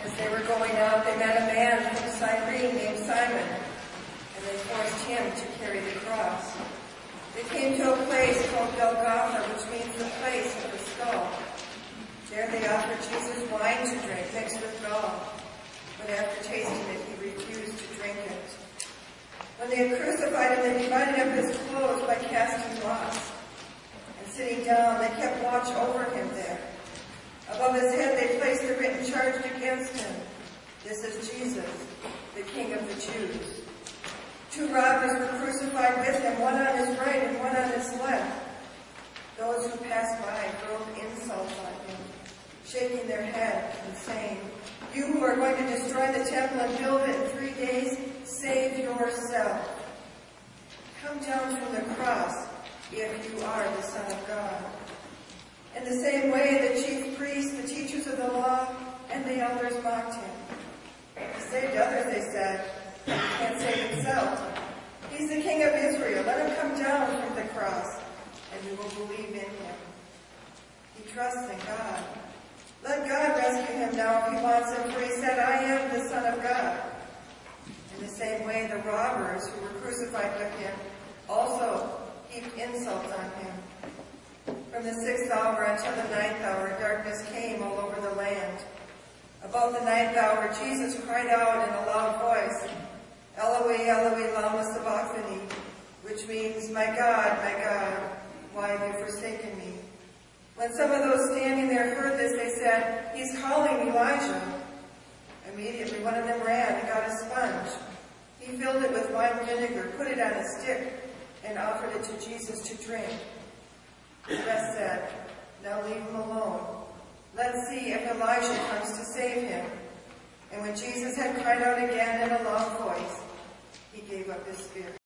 As they were going out, they met a man from Cyrene named Simon, and they forced him to carry the cross. They came to a place called Golgotha, which means the place of the skull. There they offered Jesus wine to drink mixed with gall, but after tasting it, he refused to drink it. When they had crucified him, they divided up his clothes by casting lots. And sitting down, they kept watch over him there. Above his head, they placed the written charge against him. This is Jesus, the King of the Jews. 2 robbers were crucified with him, one on his right and one on his left. Those who passed by hurled insults on him, shaking their head and saying, "You who are going to destroy the temple and build it in 3 days, save yourself. Come down from the cross if you are the Son of God." In the same way, the chief priests, the teachers of the law, and the elders mocked him. He saved others, they said, but he can't save himself. He's the King of Israel. Let him come down from the cross, and we will believe in him. He trusts in God. Let God rescue him now if he wants him, for he said, "I am the Son of God." In the same way, the robbers who were crucified with him also heaped insults on him. From the 6th hour until the 9th hour, darkness came all over the land. About the 9th hour, Jesus cried out in a loud voice, "Eloi, Eloi, lama sabachthani," which means, my God, why have you forsaken me?" When some of those standing there heard this, they said, "He's calling Elijah." Immediately one of them ran and got a sponge. He filled it with wine vinegar, put it on a stick, and offered it to Jesus to drink. The rest said, "Now leave him alone. Let's see if Elijah comes to save him." And when Jesus had cried out again in a loud voice, he gave up his spirit.